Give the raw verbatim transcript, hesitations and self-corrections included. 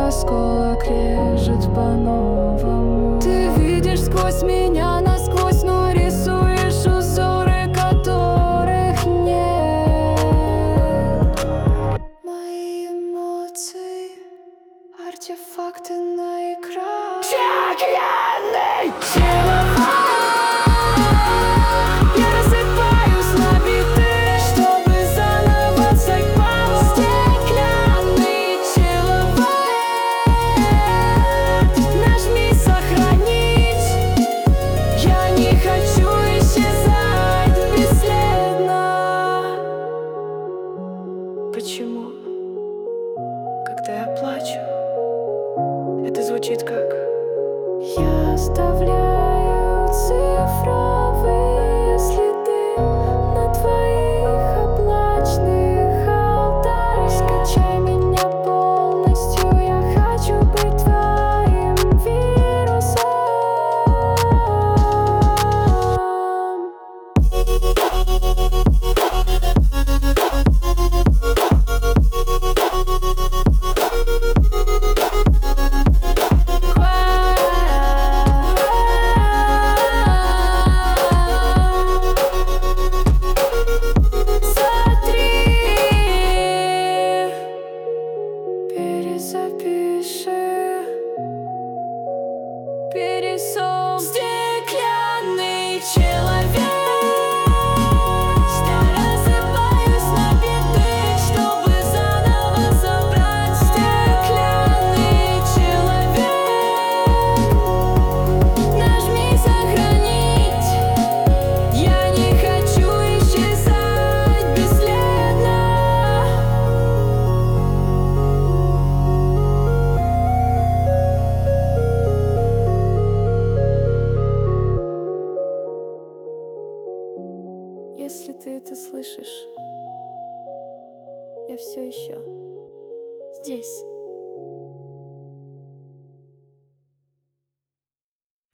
осколок режет по-новому. Ты видишь сквозь меня насквозь, но рисуешь узоры, которых нет. Мои эмоции, артефакты на экран. Стеклянный телефон. Я рассыпаюсь на биты, чтобы заново стать павом. Стеклянный человек, нажми сохранить. Я не хочу исчезать бесследно. Почему, когда я плачу, это звучит как: я оставляю цифровые следы на твоих облачных алтарях. Скачай меня полностью, я хочу быть твоим вирусом. Запиши пересол. Стеклянный человек. Я рассыпаюсь на биты, чтобы заново собрать. Стеклянный человек, нажми сохранить. Я не хочу исчезать бесследно. Если ты это слышишь, я все еще здесь.